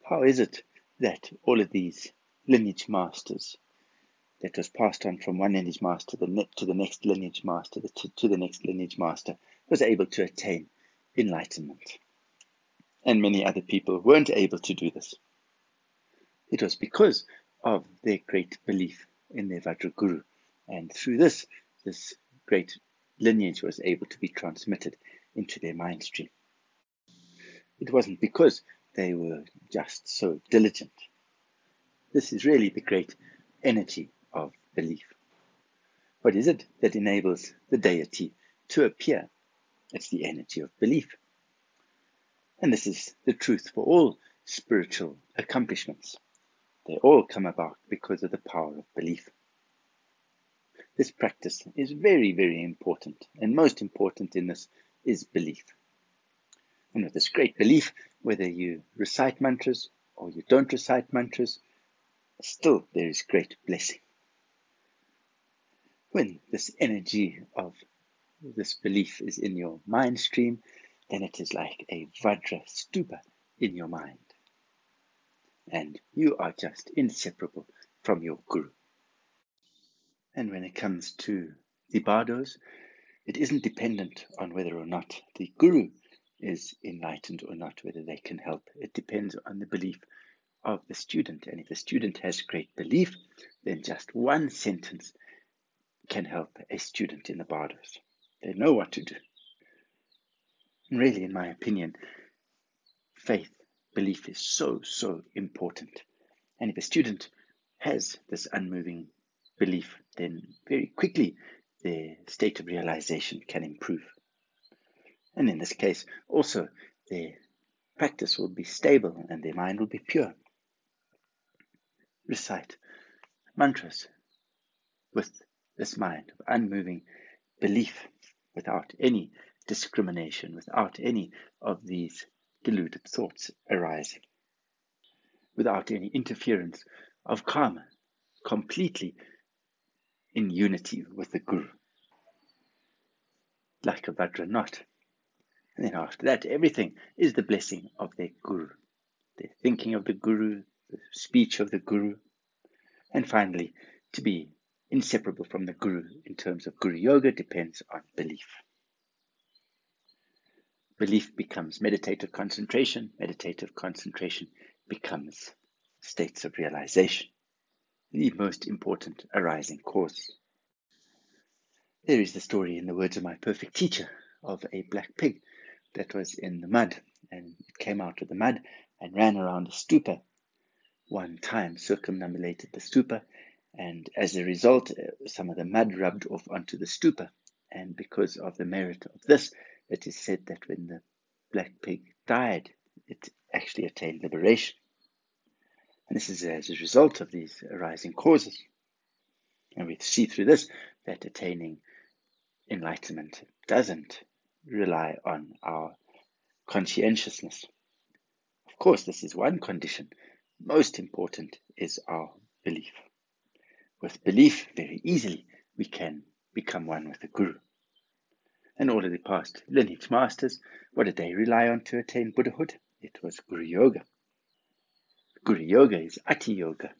How is it that all of these lineage masters that was passed on from one lineage master to the next lineage master to the next lineage master was able to attain enlightenment, and many other people weren't able to do this? It was because of their great belief in their Vajraguru, and through this great lineage was able to be transmitted into their mind stream. It wasn't because they were just so diligent. This is really the great energy of belief. What is it that enables the deity to appear? It's the energy of belief. And this is the truth for all spiritual accomplishments. They all come about because of the power of belief. This practice is very, very important, and most important in this is belief. And with this great belief, whether you recite mantras or you don't recite mantras, still there is great blessing. When this energy of this belief is in your mind stream, then it is like a Vajra stupa in your mind. And you are just inseparable from your Guru. And when it comes to the bardos, it isn't dependent on whether or not the Guru is enlightened or not, whether they can help. It depends on the belief of the student. And if the student has great belief, then just one sentence can help a student in the bardos. They know what to do. And really, in my opinion, faith, belief is so, so important. And if a student has this unmoving belief, then very quickly their state of realization can improve. And in this case, also their practice will be stable and their mind will be pure. Recite mantras with this mind of unmoving belief, without any discrimination, without any of these deluded thoughts arising, without any interference of karma, completely in unity with the Guru, like a Vajra knot. And then after that, everything is the blessing of their Guru, their thinking of the Guru, the speech of the Guru, and finally, to be inseparable from the Guru in terms of Guru Yoga depends on belief. Belief becomes meditative concentration becomes states of realization, the most important arising cause. There is the story, in the words of my perfect teacher, of a black pig that was in the mud, and it came out of the mud and ran around a stupa. One time circumambulated the stupa, and as a result, some of the mud rubbed off onto the stupa. And because of the merit of this, it is said that when the black pig died, it actually attained liberation. And this is as a result of these arising causes. And we see through this that attaining enlightenment doesn't rely on our conscientiousness. Of course, this is one condition. Most important is our belief. With belief, very easily, we can become one with the Guru. And all of the past lineage masters, what did they rely on to attain Buddhahood? It was Guru Yoga. Guru Yoga is Ati Yoga,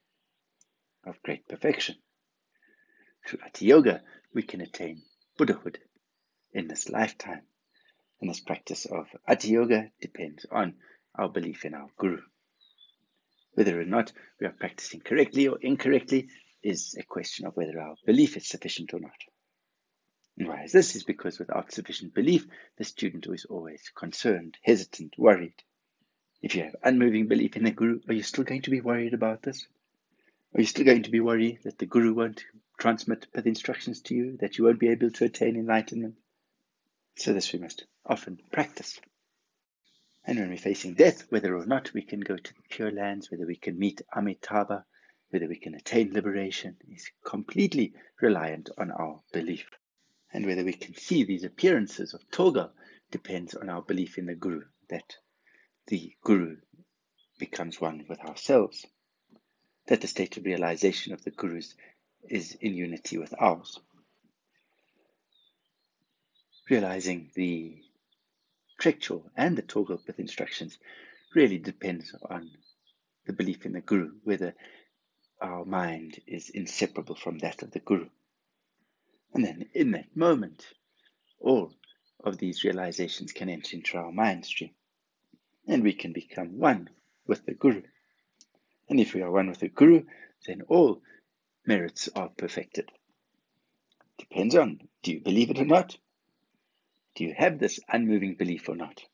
of great perfection. Through Ati Yoga, we can attain Buddhahood in this lifetime. And this practice of Ati Yoga depends on our belief in our Guru. Whether or not we are practicing correctly or incorrectly is a question of whether our belief is sufficient or not. And why is this? Is because without sufficient belief, the student is always concerned, hesitant, worried. If you have unmoving belief in the Guru, are you still going to be worried about this? Are you still going to be worried that the Guru won't transmit the instructions to you, that you won't be able to attain enlightenment? So this we must often practice. And when we're facing death, whether or not we can go to the Pure Lands, whether we can meet Amitabha, whether we can attain liberation, is completely reliant on our belief. And whether we can see these appearances of Toga depends on our belief in the Guru, that the Guru becomes one with ourselves, that the state of realization of the Gurus is in unity with ours. Realizing the Trekchor and the Toga with instructions really depends on the belief in the Guru, whether our mind is inseparable from that of the Guru. And then in that moment, all of these realizations can enter into our mind stream, and we can become one with the Guru. And if we are one with the Guru, then all merits are perfected. Depends on, do you believe it or not? Do you have this unmoving belief or not?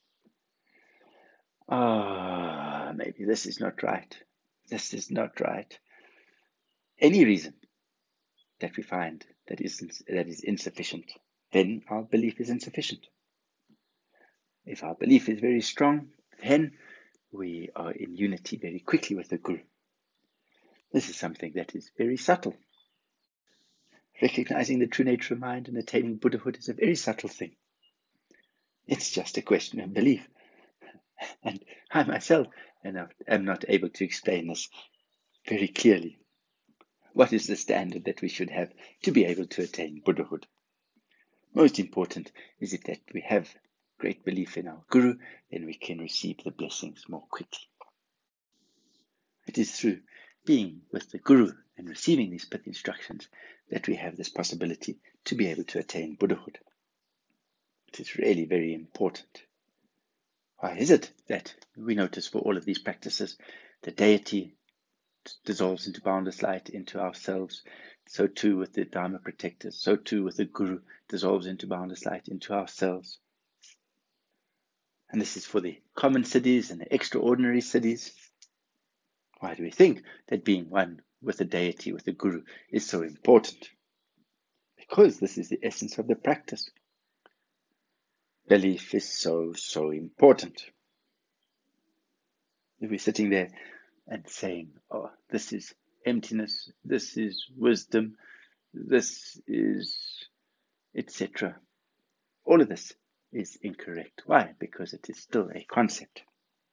Maybe this is not right. This is not right. Any reason that we find that is insufficient, then our belief is insufficient. If our belief is very strong, then we are in unity very quickly with the Guru. This is something that is very subtle. Recognizing the true nature of mind and attaining Buddhahood is a very subtle thing. It's just a question of belief. And I myself am not able to explain this very clearly. What is the standard that we should have to be able to attain Buddhahood? Most important is it that we have great belief in our Guru, then we can receive the blessings more quickly. It is through being with the Guru and receiving these Pith instructions that we have this possibility to be able to attain Buddhahood. It is really very important. Why is it that we notice for all of these practices, the deity dissolves into boundless light into ourselves? So too with the Dharma protectors, so too with the Guru dissolves into boundless light into ourselves. And this is for the common siddhis and the extraordinary siddhis. Why do we think that being one with the deity, with the Guru, is so important? Because this is the essence of the practice. Belief is so important. If we're sitting there and saying, oh, this is emptiness, this is wisdom, this is etc. All of this is incorrect. Why? Because it is still a concept.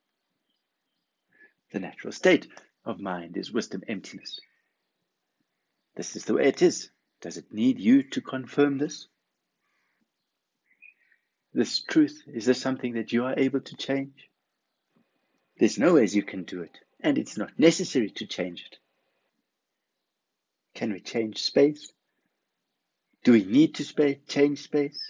The natural state of mind is wisdom, emptiness. This is the way it is. Does it need you to confirm this? This truth, is this something that you are able to change? There's no ways you can do it, and it's not necessary to change it. Can we change space? Do we need to change space?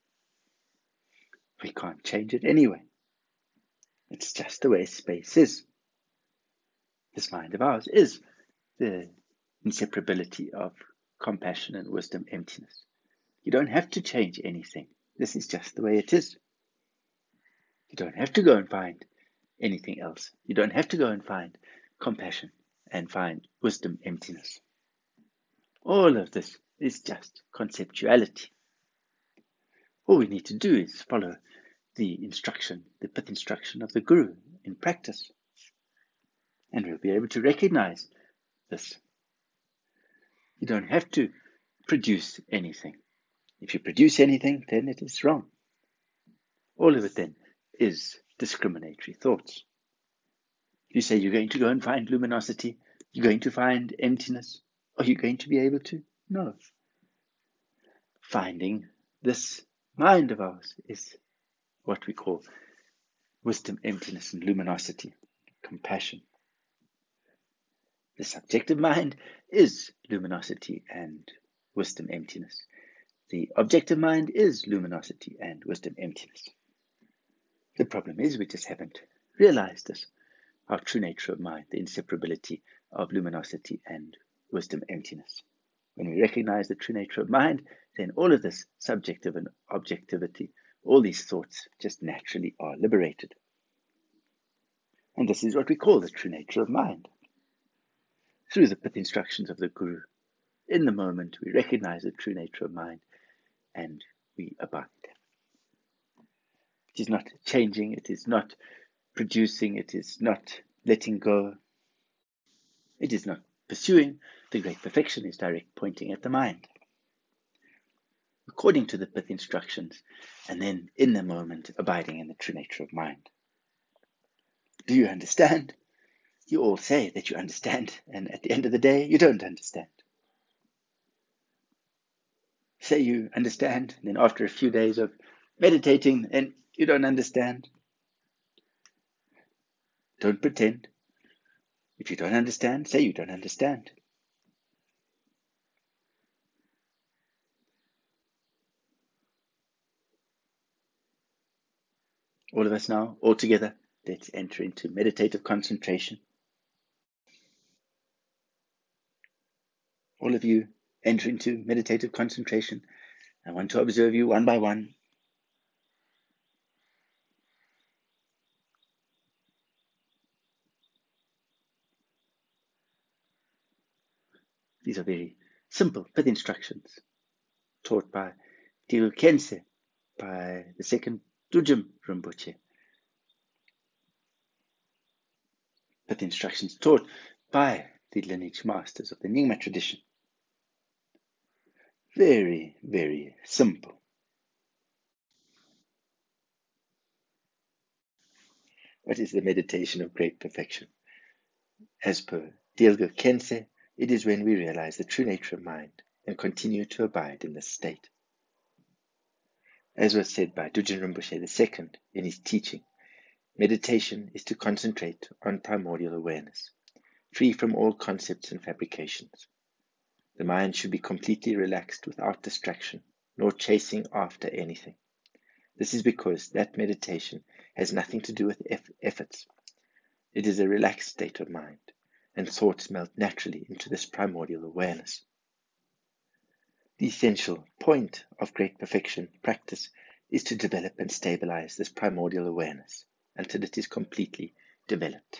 We can't change it anyway. It's just the way space is. This mind of ours is the inseparability of compassion and wisdom, emptiness. You don't have to change anything. This is just the way it is. You don't have to go and find anything else. You don't have to go and find compassion and find wisdom, emptiness. All of this is just conceptuality. All we need to do is follow the instruction, the Pith instruction of the Guru in practice. And we'll be able to recognize this. You don't have to produce anything. If you produce anything, then it is wrong. All of it then is discriminatory thoughts. You say you're going to go and find luminosity, you're going to find emptiness. Are you going to be able to? No. Finding this mind of ours is what we call wisdom, emptiness, and luminosity, compassion. The subjective mind is luminosity and wisdom, emptiness. The objective mind is luminosity and wisdom, emptiness. The problem is we just haven't realized this, our true nature of mind, the inseparability of luminosity and wisdom, emptiness. When we recognize the true nature of mind, then all of this subjective and objectivity, all these thoughts just naturally are liberated. And this is what we call the true nature of mind. Through the Pith instructions of the Guru, in the moment we recognize the true nature of mind and we abide. It is not changing, it is not producing, it is not letting go, it is not pursuing. The great perfection is direct pointing at the mind, according to the Pith instructions, and then in the moment abiding in the true nature of mind. Do you understand? You all say that you understand, and at the end of the day, you don't understand. Say you understand, and then after a few days of meditating, and you don't understand. Don't pretend. If you don't understand, say you don't understand. All of us now, all together, let's enter into meditative concentration. All of you, enter into meditative concentration. I want to observe you one by one. These are very simple pith instructions taught by Dilgo Khyentse, by the second Dudjom Rinpoche. Pith instructions taught by the lineage masters of the Nyingma tradition. Very, very simple. What is the meditation of great perfection? As per Dilgo Khyentse, it is when we realize the true nature of mind and continue to abide in this state. As was said by Dudjom Rinpoche II in his teaching, meditation is to concentrate on primordial awareness, free from all concepts and fabrications. The mind should be completely relaxed without distraction, nor chasing after anything. This is because that meditation has nothing to do with efforts. It is a relaxed state of mind, and thoughts melt naturally into this primordial awareness. The essential point of great perfection practice is to develop and stabilize this primordial awareness until it is completely developed.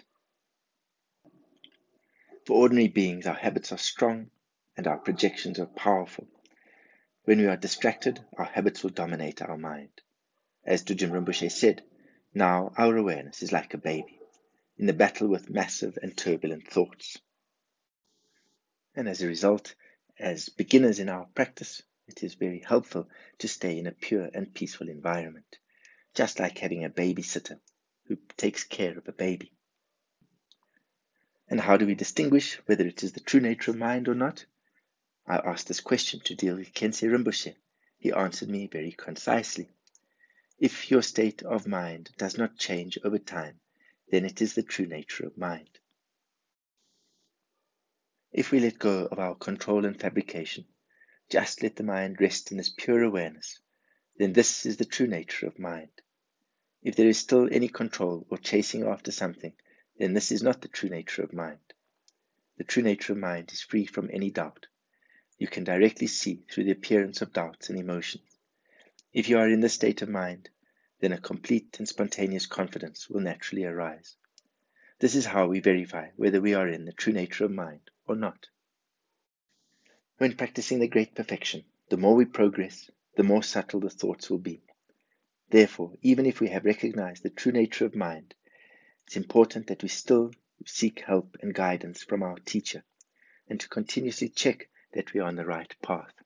For ordinary beings, our habits are strong and our projections are powerful. When we are distracted, our habits will dominate our mind. As Dudjom Rinpoche said, now our awareness is like a baby, in the battle with massive and turbulent thoughts. And as a result, as beginners in our practice, it is very helpful to stay in a pure and peaceful environment, just like having a babysitter who takes care of a baby. And how do we distinguish whether it is the true nature of mind or not? I asked this question to Dilgo Khyentse Rinpoche. He answered me very concisely. If your state of mind does not change over time, then it is the true nature of mind. If we let go of our control and fabrication, just let the mind rest in this pure awareness, then this is the true nature of mind. If there is still any control or chasing after something, then this is not the true nature of mind. The true nature of mind is free from any doubt. You can directly see through the appearance of doubts and emotions. If you are in this state of mind, then a complete and spontaneous confidence will naturally arise. This is how we verify whether we are in the true nature of mind or not. When practicing the great perfection, the more we progress, the more subtle the thoughts will be. Therefore, even if we have recognized the true nature of mind, it's important that we still seek help and guidance from our teacher and to continuously check that we are on the right path.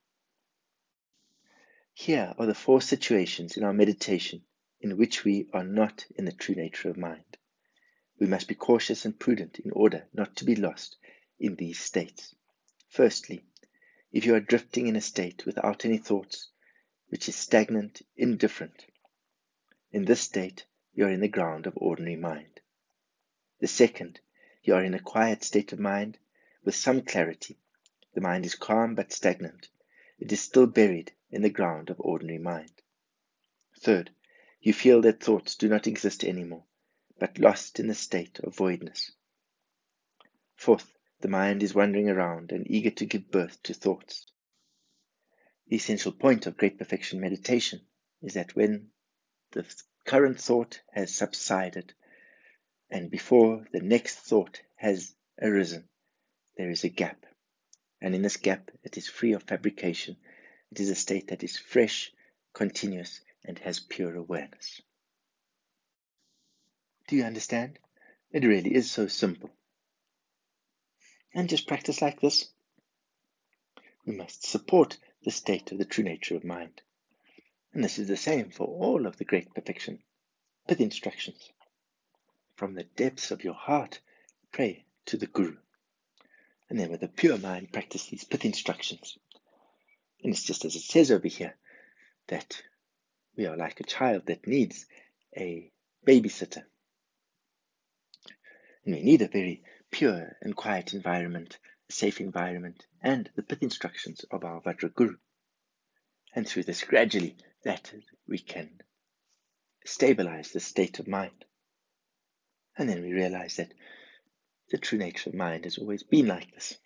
Here are the 4 situations in our meditation in which we are not in the true nature of mind. We must be cautious and prudent in order not to be lost in these states. Firstly, if you are drifting in a state without any thoughts, which is stagnant, indifferent, in this state you are in the ground of ordinary mind. The second, you are in a quiet state of mind with some clarity. The mind is calm but stagnant. It is still buried in the ground of ordinary mind. Third, you feel that thoughts do not exist anymore, but lost in the state of voidness. Fourth, the mind is wandering around and eager to give birth to thoughts. The essential point of great perfection meditation is that when the current thought has subsided and before the next thought has arisen, there is a gap. And in this gap, it is free of fabrication. It is a state that is fresh, continuous, and has pure awareness. Do you understand? It really is so simple. And just practice like this. We must support the state of the true nature of mind. And this is the same for all of the great perfection pith instructions. From the depths of your heart, pray to the Guru. And then with a pure mind, practice these pith instructions. And it's just as it says over here, that we are like a child that needs a babysitter. And we need a very pure and quiet environment, a safe environment, and the pith instructions of our Vajraguru. And through this, gradually, that we can stabilize the state of mind. And then we realize that the true nature of mind has always been like this.